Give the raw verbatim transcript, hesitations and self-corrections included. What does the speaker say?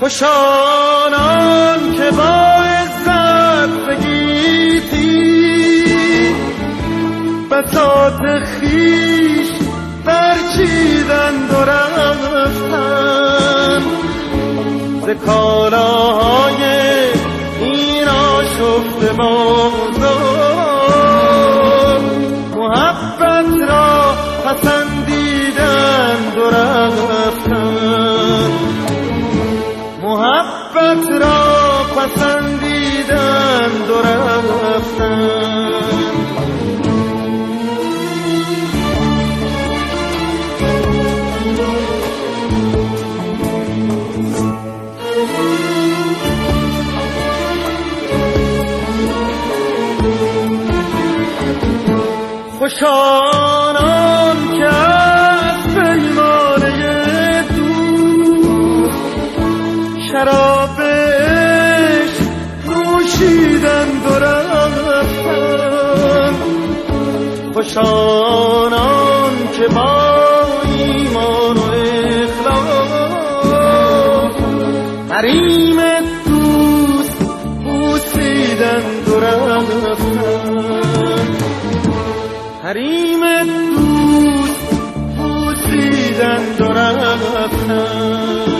خوش آنان که با عزت بگیتی بساط خویش برچیدند و رفتند ز کالاهای این آشفته بازار محبت را پسندیدند و رفتند محبت را پسندیدند و رفتند خوش آنان که از پیمانه دوست شراب عشق نوشیدند و رفتند خوش آنان که با ایمان و اخلاص حریم دوست بوسیدند و رفتند حریم دوست بوسیدند و رفتند